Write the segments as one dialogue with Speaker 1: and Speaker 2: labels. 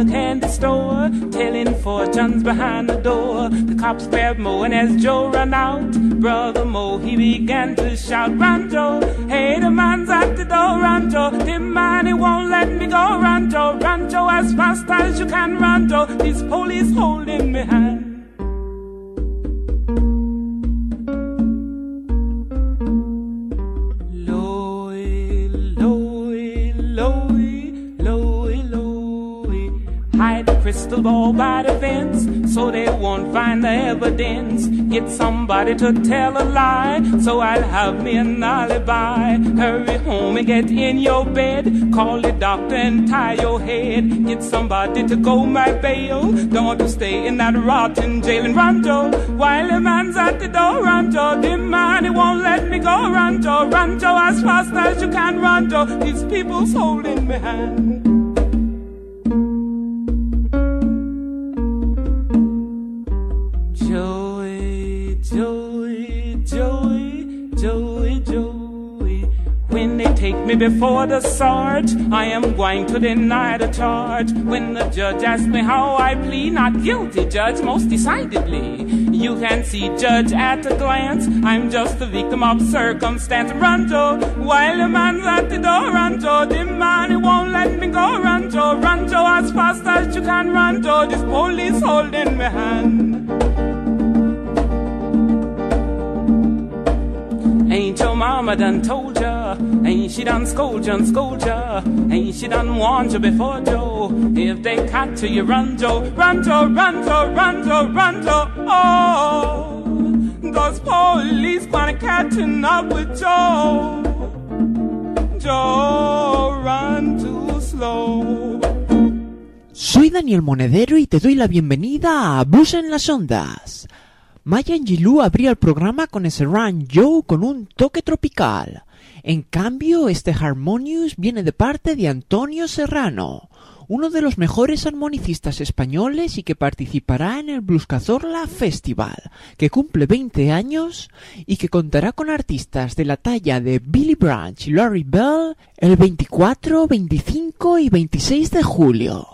Speaker 1: a candy store, telling fortunes behind the door. The cops grabbed Mo, and as Joe ran out, Brother Mo, he began to shout, "Run, Joe! Hey, the man's at the door, run, Joe! The man, he won't let me go, run, Joe! Run, Joe, as fast as you can, run, Joe! This police holding me hand." Crystal ball by the fence, so they won't find the evidence. Get somebody to tell a lie, so I'll have me an alibi. Hurry home and get in your bed, call the doctor and tie your head. Get somebody to go my bail, don't want to stay in that rotten jail. And run, Joe, while the man's at the door, run, Joe. The man, he won't let me go, run, Joe. Run, Joe, as fast as you can, run, Joe. These people's holding me hand. When they take me before the sarge, I am going to deny the charge. When the judge asks me how I plead, not guilty, judge, most decidedly. You can see, judge, at a glance, I'm just a victim of circumstance. Run, Joe, while the man's at the door, run, Joe. The man, he won't let me go, run, Joe. Run, Joe, as fast as you can, run, Joe. This police holding me hand. Ain't your mama done told ya? Ain't she done scold ya and scold ya? Ain't she done warned you before, Joe? If they catch you, you run, Joe. Run, Joe, run, Joe, run, Joe, run, Joe. Oh, those police wanna catching up with Joe. Joe, run too slow.
Speaker 2: Soy Daniel Monedero y te doy la bienvenida a Blues en las Ondas. Maya Angelou abría el programa con ese Run Joe con un toque tropical. En cambio, este Harmonious viene de parte de Antonio Serrano, uno de los mejores armonicistas españoles y que participará en el Blues Cazorla Festival, que cumple 20 años y que contará con artistas de la talla de Billy Branch y Larry Bell el 24, 25 y 26 de julio.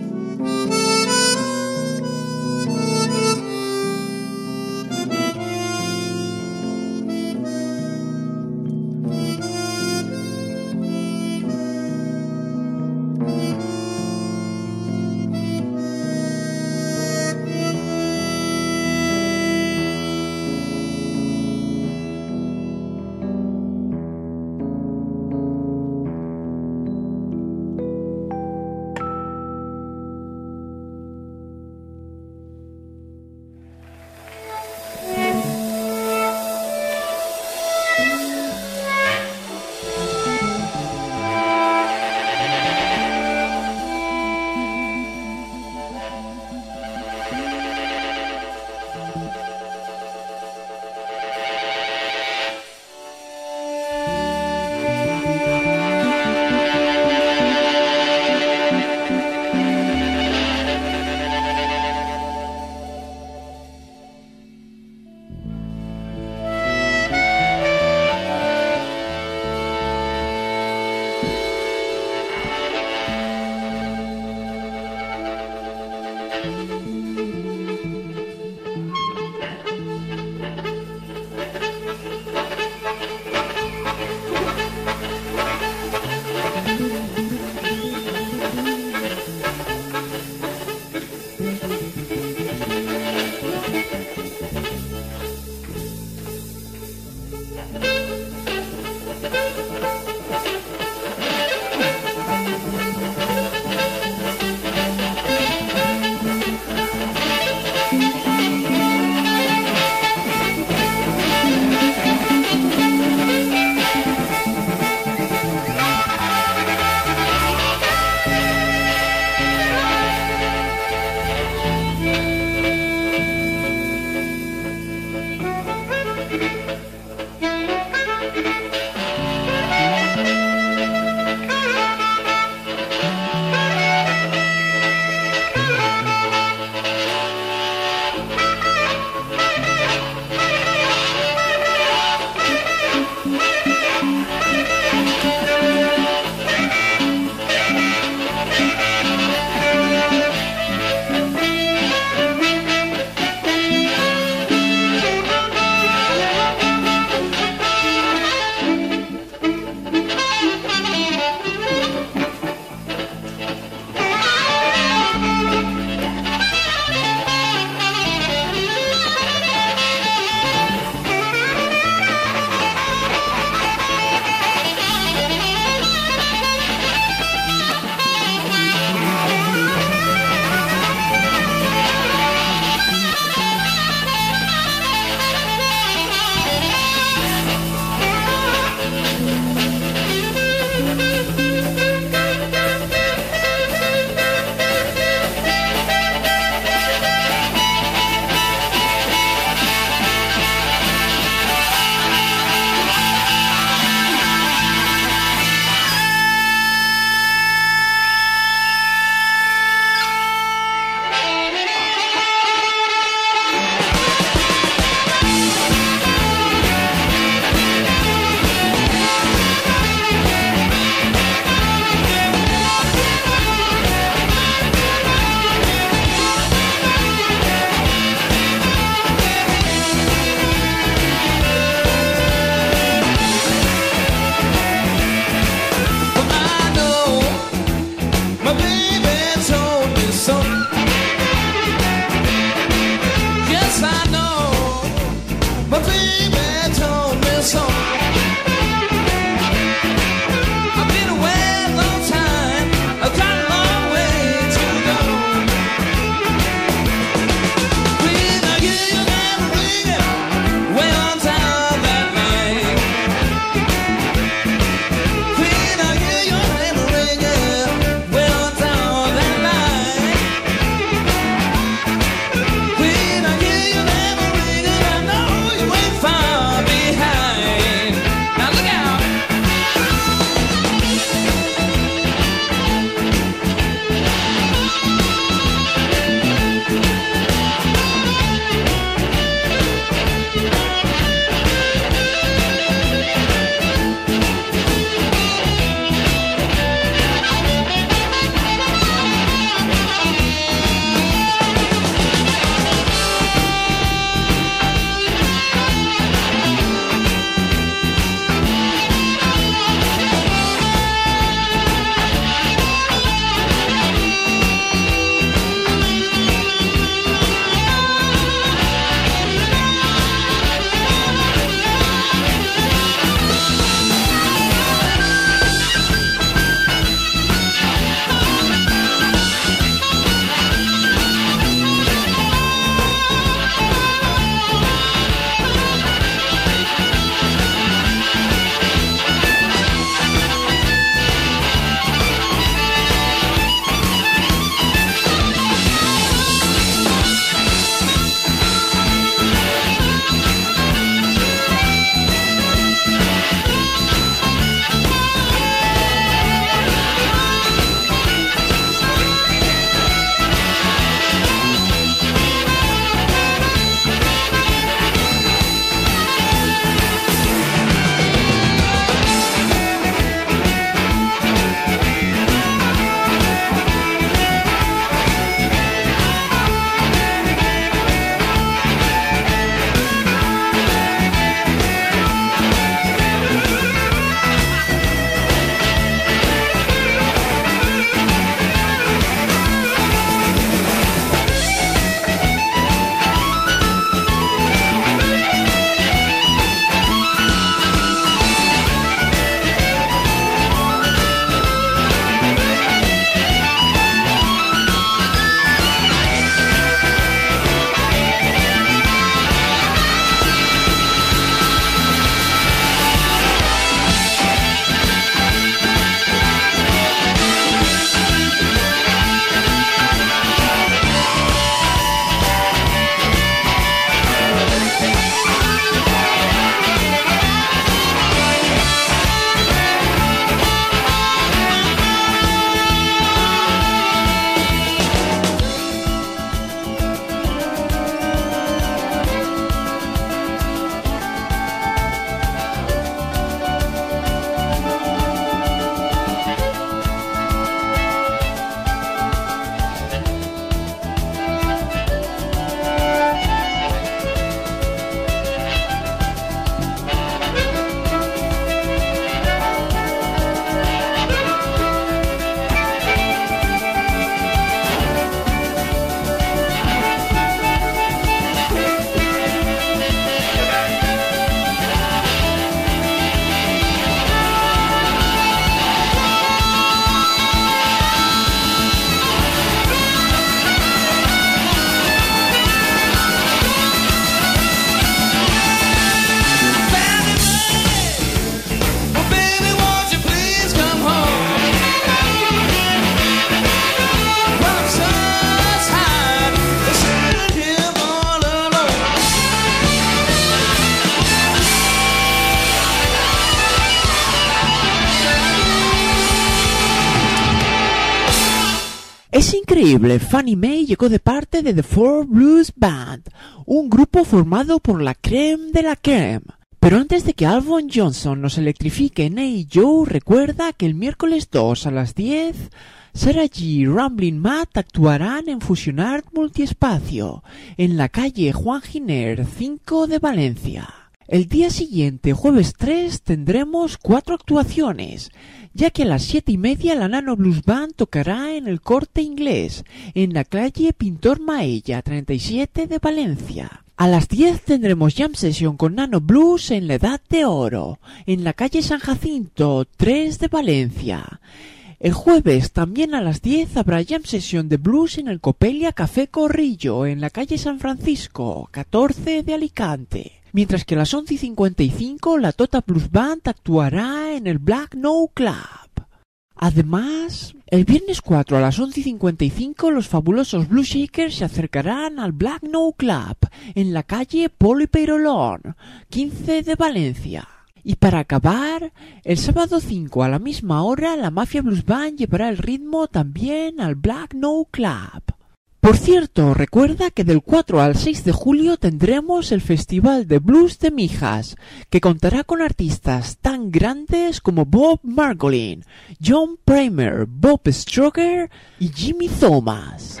Speaker 2: Es increíble, Fannie Mae llegó de parte de The Four Blues Band, un grupo formado por la crème de la crème. Pero antes de que Alvin Johnson nos electrifique, Ney Joe recuerda que el miércoles 2 a las 10, Sarah G y Ramblin' Matt actuarán en Fusionart Multiespacio, en la calle Juan Giner 5 de Valencia. El día siguiente, jueves 3, tendremos 4 actuaciones, ya que a las 7:30 la Nano Blues Band tocará en el Corte Inglés, en la calle Pintor Maella 37 de Valencia. A las 10 tendremos Jam Session con Nano Blues en la Edad de Oro, en la calle San Jacinto 3 de Valencia. El jueves también a las 10 habrá Jam Session de Blues en el Copelia Café Corrillo, en la calle San Francisco 14 de Alicante. Mientras que a las 11:55 la Tota Blues Band actuará en el Black No Club. Además, el viernes 4 a las 11:55 los fabulosos Blues Shakers se acercarán al Black No Club en la calle Polo y Peirolón 15 de Valencia. Y para acabar, el sábado 5 a la misma hora la Mafia Blues Band llevará el ritmo también al Black No Club. Por cierto, recuerda que del 4 al 6 de julio tendremos el Festival de Blues de Mijas, que contará con artistas tan grandes como Bob Margolin, John Primer, Bob Stroger y Jimmy Thomas.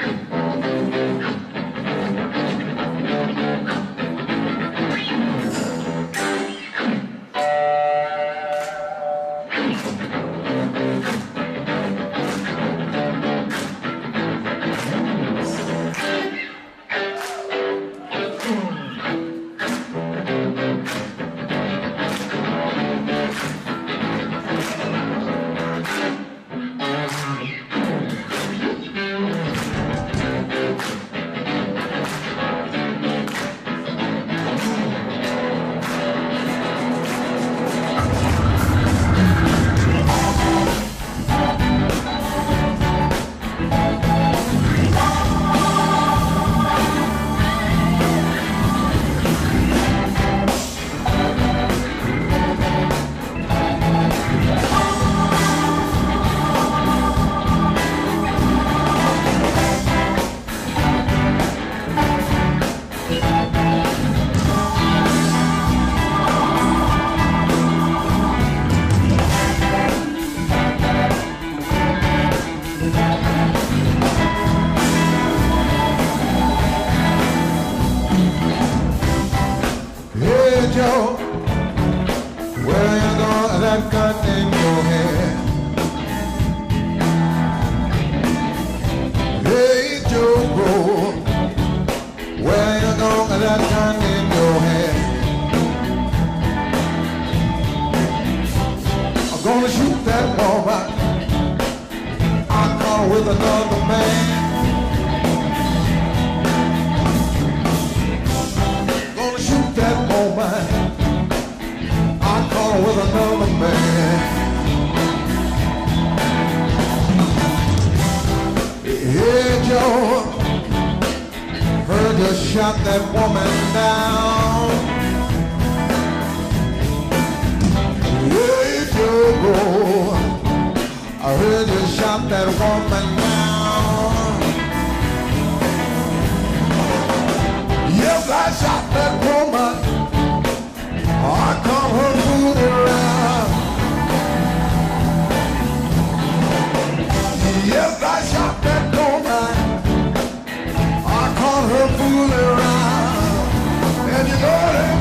Speaker 3: Shot that woman down. Hey Joe, I heard you shot that woman down. Yes, I shot that woman. I caught her fooling around. Yes, I shot that woman. I caught her fooling around, and you know that.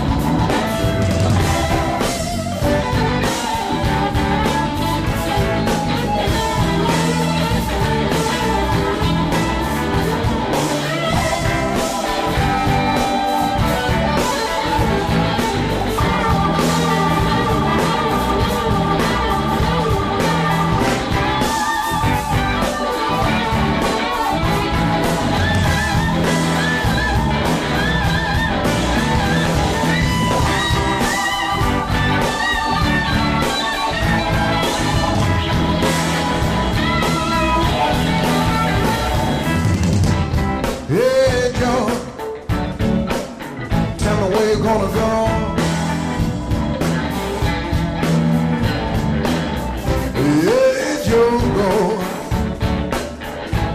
Speaker 3: Gonna go. Yeah, Joe, go.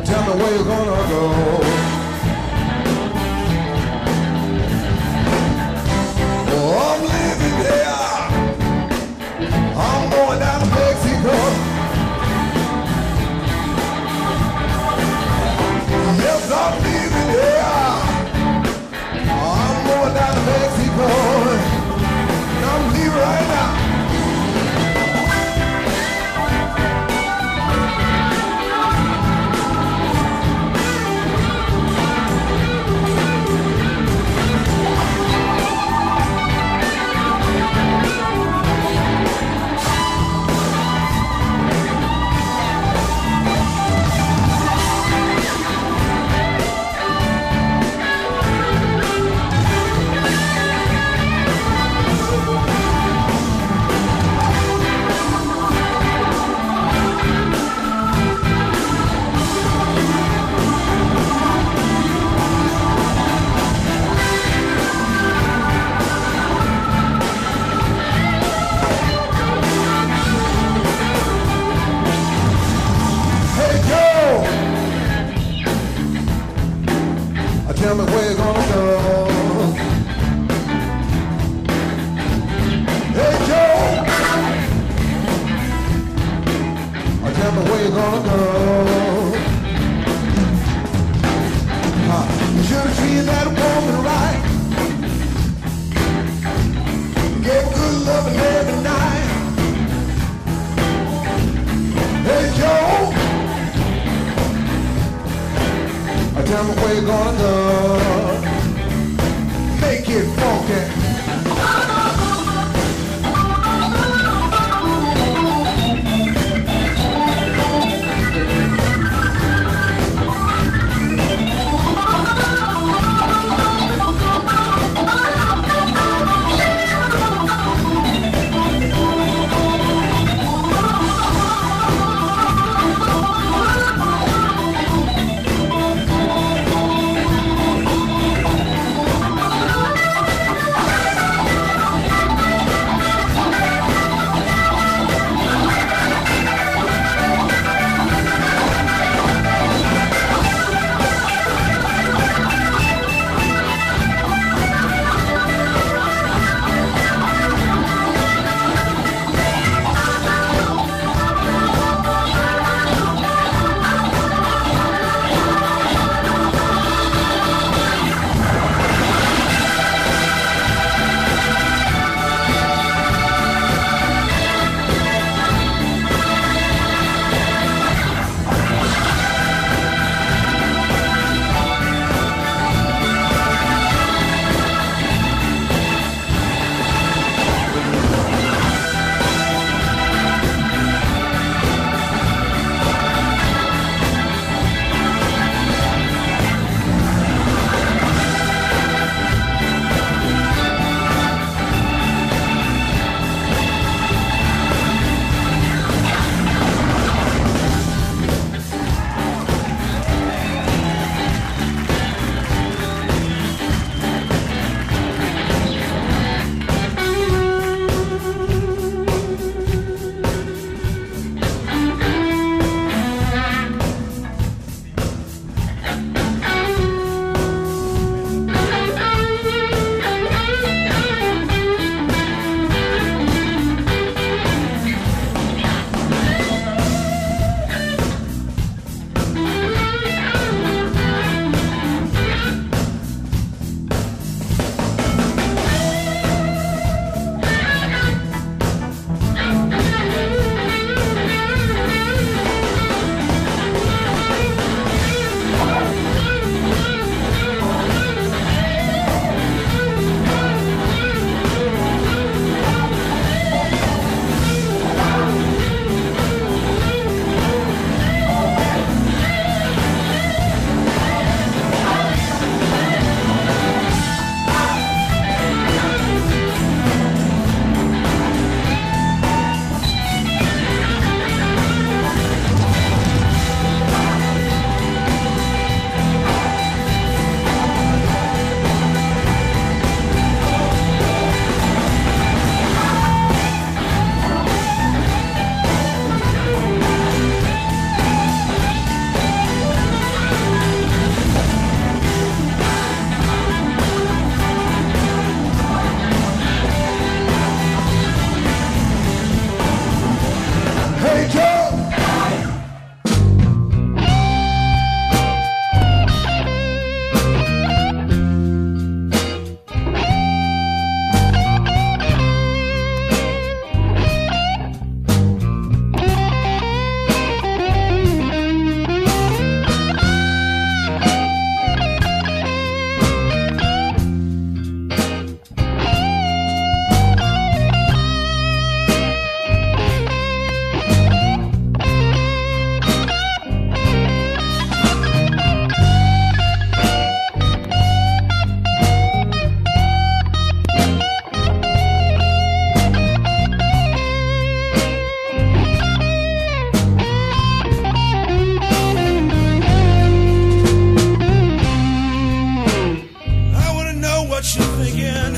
Speaker 3: dreaming?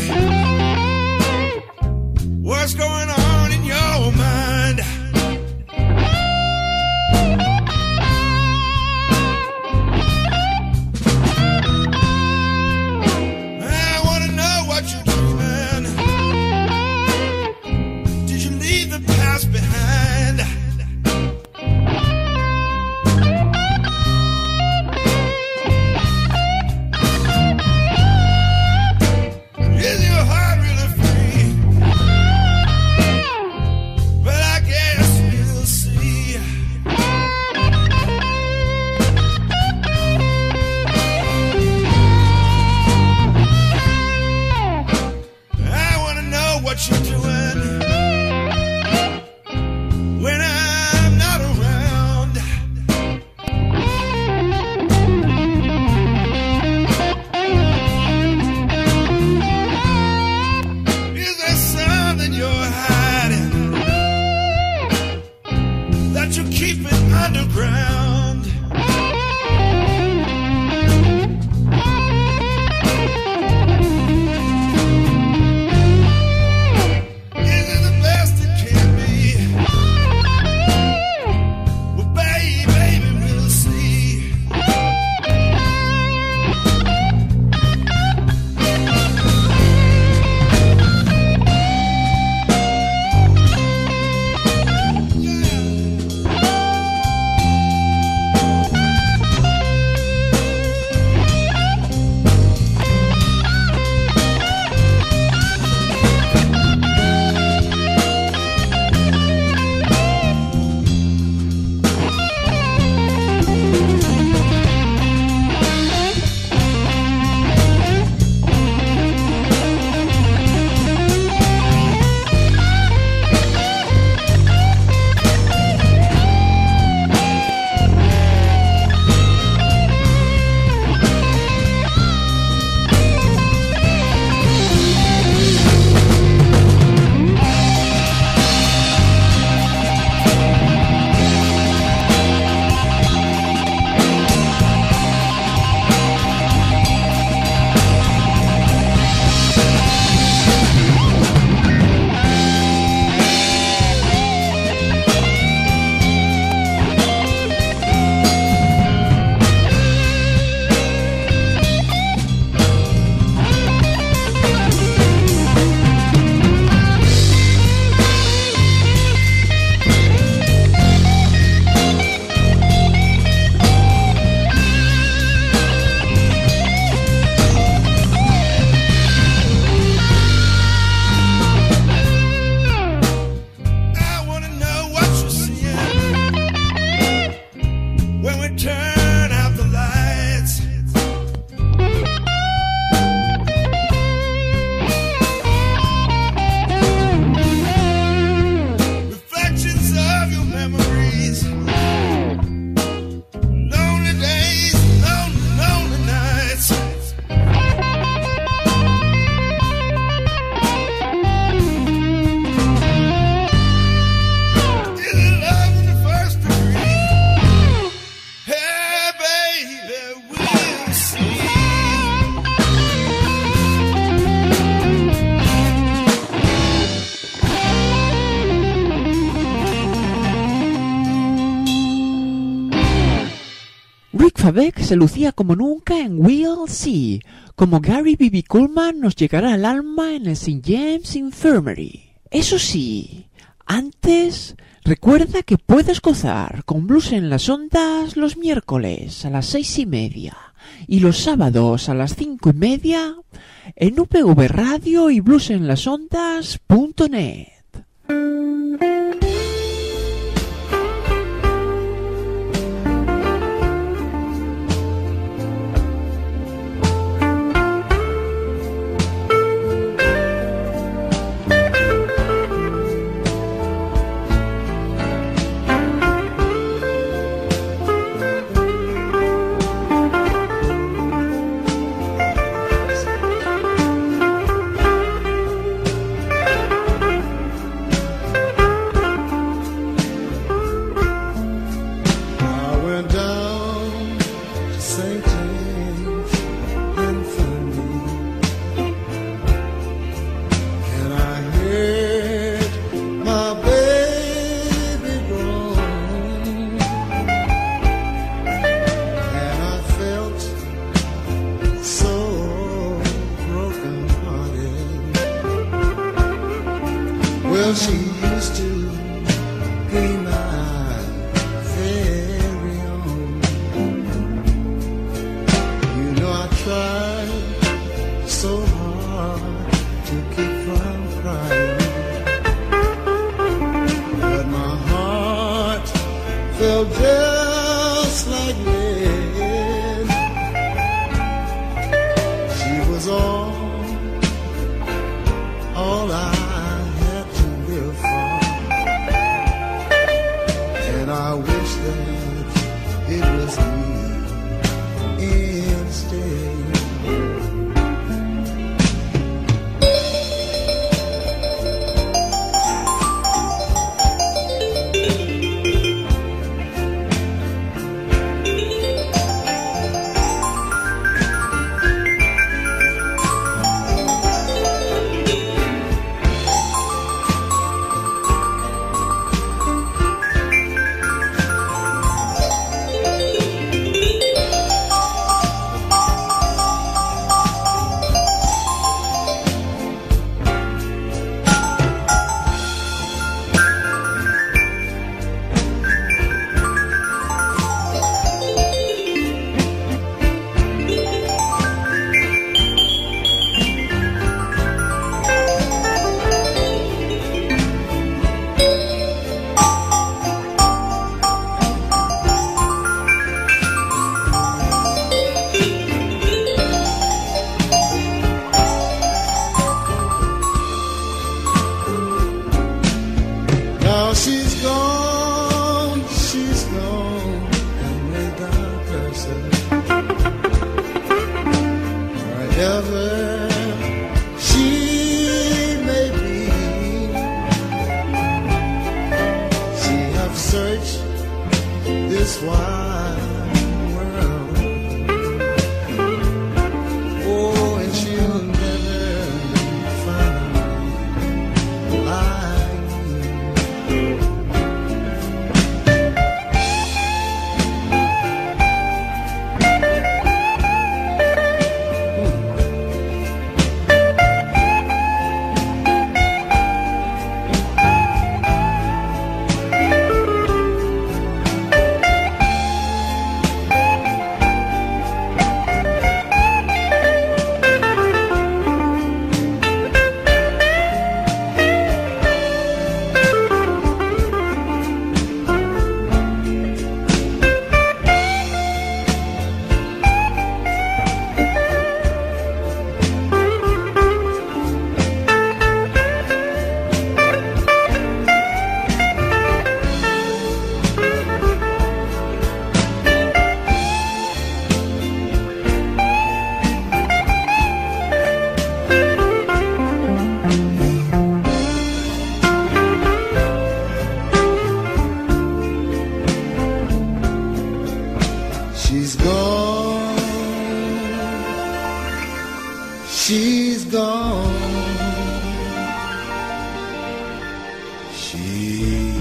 Speaker 3: What's going on in your mind? I want to know what you're dreaming. Did you leave the past behind? Is your heart really free? But I guess we'll see. I want to know what you're doing when I'm not around. Is there something you're hiding that you keep it underground? Is it the best it can be? Well, baby, we'll see. I want to know what you're seeing when we turn out the lights. Reflections of your memories. Lonely days, lonely nights. Is it love in the first degree? Hey, baby, we'll see.
Speaker 2: Rick Fabeck se lucía como nunca en We'll See, como Gary B.B. Coleman nos llegará al alma en el St. James Infirmary. Eso sí, antes recuerda que puedes gozar con Blues en las Ondas los miércoles a las 6:30 y los sábados a las 5:30 en UPV Radio y bluesenlasondas.net.
Speaker 3: Well, she used to be my very own. You know I tried so hard to keep from crying, but my heart felt just like lead. She was all I had to live for, and I wish that it was me instead. She's gone, and may God bless her. Wherever she may be, she have searched this wide world. Oh, and she'll never find like me. She's gone, she's gone, she's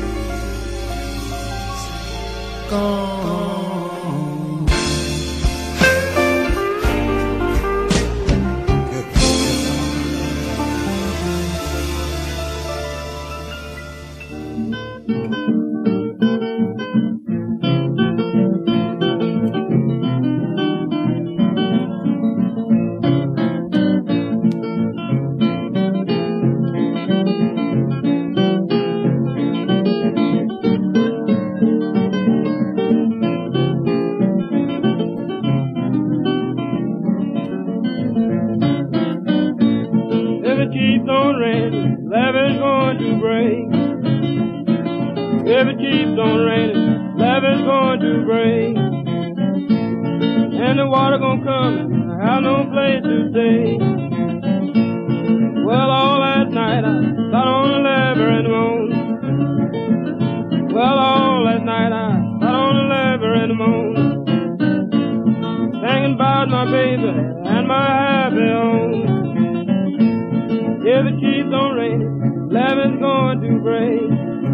Speaker 3: gone.
Speaker 4: Keeps on raining, love is going to break. If it keeps on raining, love is going to break. And the water gonna come and I have no place to stay. Well, all last night I sat on the lever and moaned. Well, all last night I sat on the lever and moaned, thinking about my baby and my happy home. If it keeps on raining, love is going to break.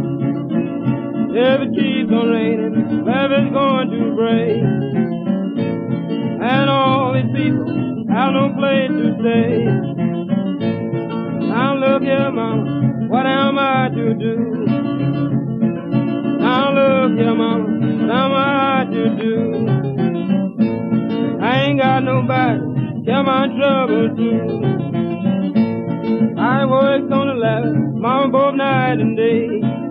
Speaker 4: If it keeps on raining, love is going to break. And all these people have no place to stay. Now look here, mama, what am I to do? Now look here, mama, what am I to do? I ain't got nobody to tell my trouble to. I worked on the ladder, mama, both night and day.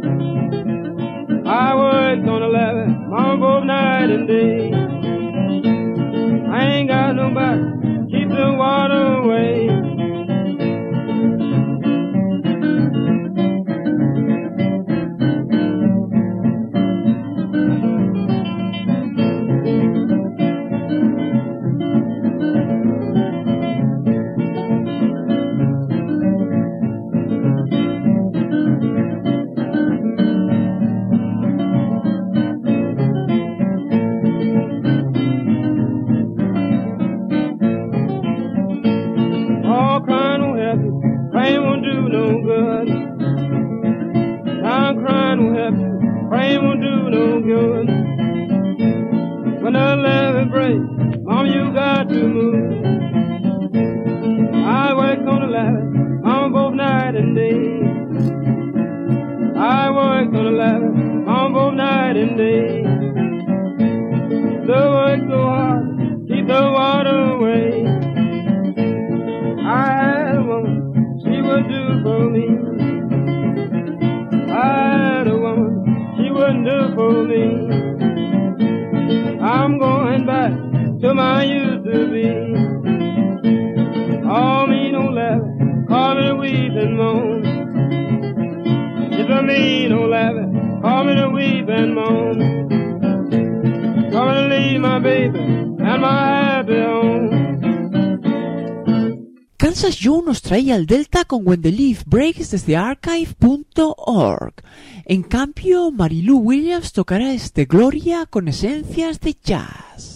Speaker 4: I worked on the ladder, mama, both night and day. I ain't got nobody to keep the water away.
Speaker 2: Kansas Joe nos trae al Delta con When the Leaf Breaks desde archive.org. En cambio, Marilu Williams tocará este Gloria con esencias de jazz.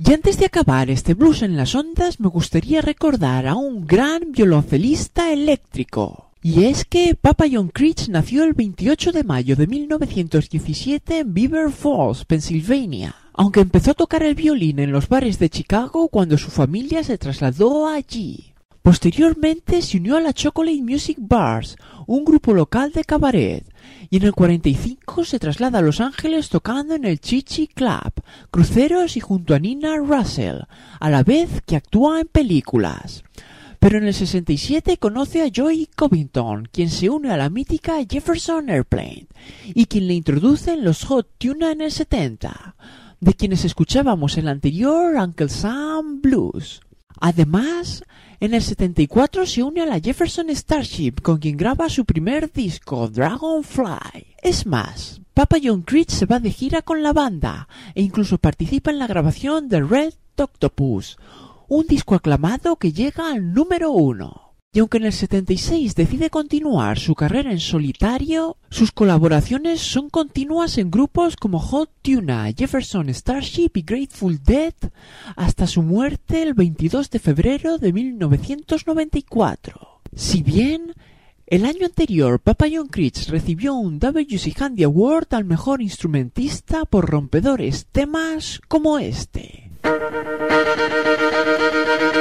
Speaker 2: Y antes de acabar este blues en las ondas, me gustaría recordar a un gran violoncelista eléctrico. Y es que Papa John Creech nació el 28 de mayo de 1917 en Beaver Falls, Pensilvania, aunque empezó a tocar el violín en los bares de Chicago cuando su familia se trasladó allí. Posteriormente se unió a la Chocolate Music Bars, un grupo local de cabaret, y en el 45 se traslada a Los Ángeles tocando en el Chi-Chi Club, cruceros y junto a Nina Russell, a la vez que actúa en películas. Pero en el 67 conoce a Joey Covington, quien se une a la mítica Jefferson Airplane, y quien le introduce en los Hot Tuna en el 70, de quienes escuchábamos el anterior Uncle Sam Blues. Además, en el 74 se une a la Jefferson Starship, con quien graba su primer disco, Dragonfly. Es más, Papa John Creech se va de gira con la banda, e incluso participa en la grabación de Red Octopus, un disco aclamado que llega al número 1. Y aunque en el 76 decide continuar su carrera en solitario, sus colaboraciones son continuas en grupos como Hot Tuna, Jefferson Starship y Grateful Dead, hasta su muerte el 22 de febrero de 1994. Si bien, el año anterior Papa John Creech recibió un W.C. Handy Award al mejor instrumentista por rompedores temas como este.